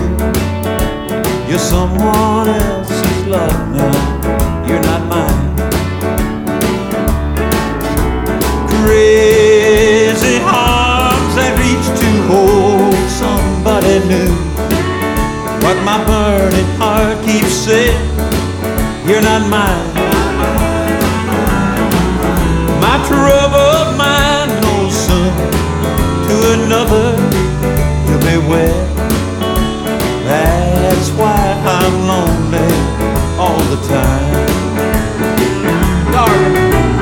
You're someone else's love now, you're not mine. Crazy arms that reach to hold somebody new, but my burning heart keeps saying, you're not mine. My troubled mind knows soon to another you'll be wed. That's why I'm lonely all the time. Darling,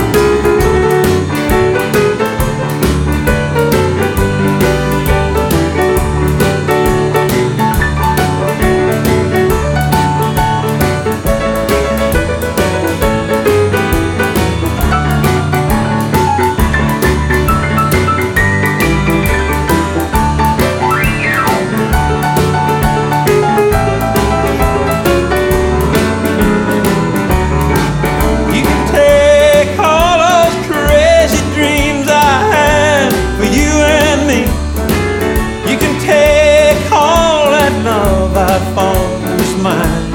I found was mine.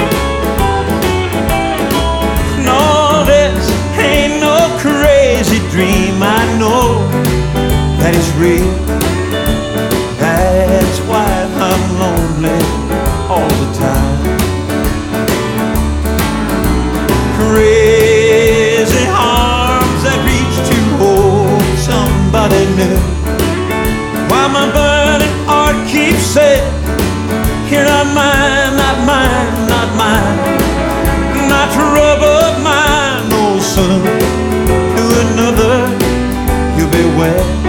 No, this ain't no crazy dream. I know that it's real. That's why I'm lonely all the time. Crazy arms that reach to hold somebody new, while my burning heart keeps saying, you're not mine, not mine, not mine. My troubled mind knows soon to another you'll be wed.